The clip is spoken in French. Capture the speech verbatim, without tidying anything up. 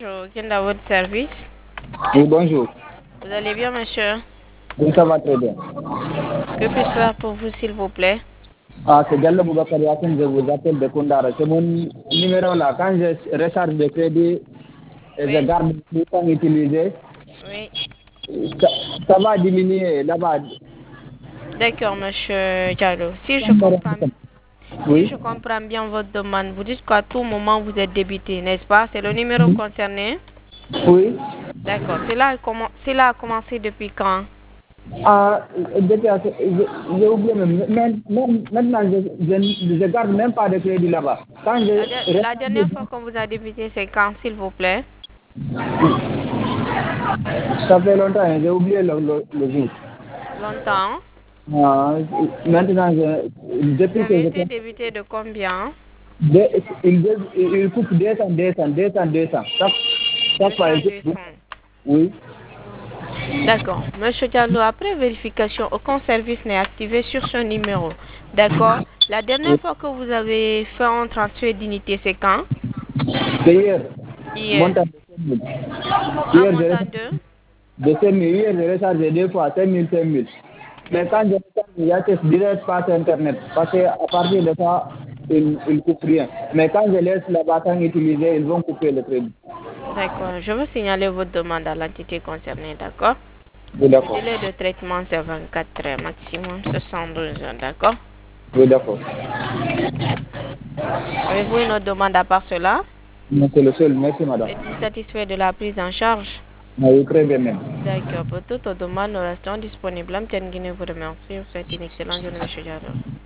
Bonjour, Ken à votre service. Oui, bonjour. Vous allez bien, monsieur? Oui, ça va très bien. Que puis-je faire pour vous, s'il vous plaît? Ah, c'est Diallo Boubacar Yassine, je vous appelle de Koundara. C'est mon numéro là. Quand je recharge de crédit et je Oui, garde le temps utilisé, oui. ça, ça va diminuer là-bas. D'accord, monsieur Diallo. Si je comprends, si Oui, je comprends bien votre demande, vous dites qu'à tout moment vous êtes débité, n'est-ce pas? C'est le numéro concerné? oui. D'accord. Cela a, commen- cela a commencé depuis quand? Ah, depuis, j'ai j'ai oublié même. Même- même- Maintenant, je je je garde même pas de crédit là-bas. Quand La, der- je la dernière recharge, fois qu'on vous a débité, c'est quand, s'il vous plaît? ça fait longtemps, hein, j'ai oublié le, le, le jour. Longtemps. Ah, maintenant, je, Vous depuis avez que je été débité de combien? Deux- il, deux- il coupe deux cents, deux cents, deux cents, deux cents. Chaque, chaque fois, deux cents, il coupe. deux cents. Oui. D'accord. Monsieur Diallo, après vérification, aucun service n'est activé sur ce numéro. D'accord. La dernière Oui. fois que vous avez fait un transfert d'unité, c'est quand? C'est hier. Hier. Montant de cinq mille. Un Hier, je montant recharge de de cinq mille. Hier, je recharge deux fois cinq mille, cinq mille. Mais quand je recharge, il y a que direct passe Internet. Parce qu'à partir de ça, il ne coupe rien. Mais quand je laisse la bâton utiliser, ils vont couper le crédit. D'accord. Je vais signaler votre demande à l'entité concernée. D'accord. Oui, Le d'accord. délai de traitement, c'est vingt-quatre heures, maximum soixante-douze heures. D'accord. Oui, d'accord. Avez-vous une autre demande à part cela? Mais c'est le seul. Merci, madame. Êtes-vous satisfait de la prise en charge? Ah oui, très bien même. D'accord. Pour toute autre demande, nous restons disponibles. Amtienne Guinée vous remercie. Vous souhaite une excellente journée, monsieur Diallo.